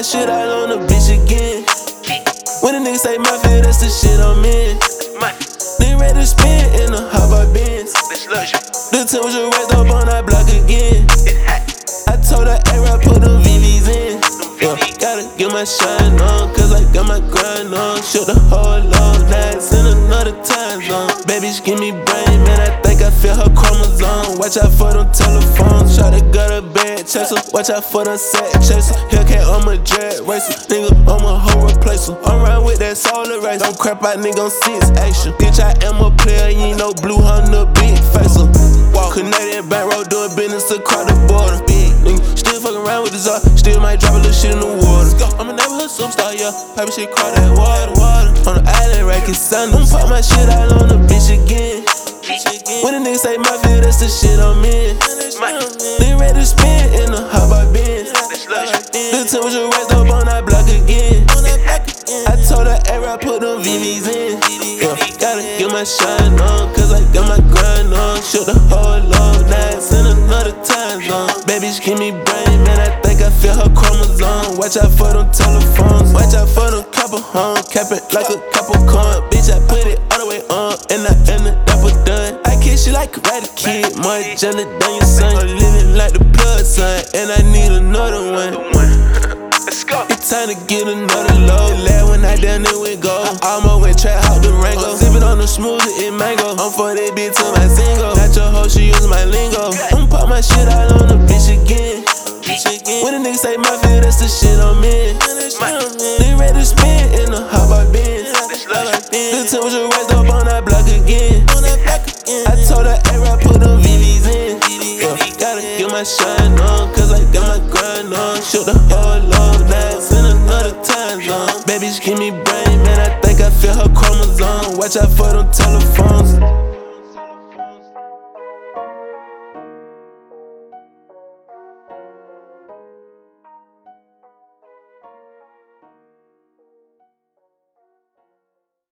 shit out on the bitch again. When a nigga say mafia, that's the shit I'm in. Nigga ready to spin in the hot bar Benz. The temperature raised up on that block again. I told her, A-Rap, put them VVs in. Gotta get my shine on, cause I got my grind on. Shoot the whole long nights in another time zone. Baby, she give me brain, man, I think I feel her chromosome. Watch out for them telephones, try to gut a bad chaser. Watch out for them set chaser. Hellcat, I'm a drag racer. Nigga, I'm a hoe replacer. I'm riding with that solar race. Don't crap out, nigga, on 6 action. Bitch, I am a player, you ain't no blue hunter, big facer. Walk Canadian bankroll, doing business across the border. Big nigga, still fucking around with the czar. Still might drop a little shit in the water. I'm a neighborhood superstar, yeah. Paper shit, call that water. On the island, racking sun. I'm pop my shit out on the bitch again. When a nigga say mafia, that's the shit I'm in. Nigga ready to spin in the hot bar Benz. The temperature raised up on that block again. I told her, A-Rap, put them VVs in. Gotta get my shine on, cause I got my grind on. Shoot the whole long nights in another time zone. Baby, she give me brain, man, I think I feel her chromosome. Watch out for them telephones, watch out for them copper home. Cap it like a Capricorn, bitch, I put it all the way on. And I end the double done. I kiss you like a Karate Kid, more jealous than your son. I'm living like the blood son, and I need another one. It's time to get another load. Lad when I down there we go. I almost went trap out the Rango. Sippin' on the smoothie, it mango. I'm for that bitch to my single. Not your hoe, she using my lingo. I'm pop my shit out on the bitch again. When a nigga say mafia, that's the shit I'm in. Nigga ready to spin in the hot bar Benz. The temperature raised up on that block again. I told her, A-Rap, put them VVs in. Gotta get my shine on, cause I got my grind on. Shoot the whole long nights in another time zone. Baby, she give me brain, man, I think I feel her chromosome. Watch out for them telephones.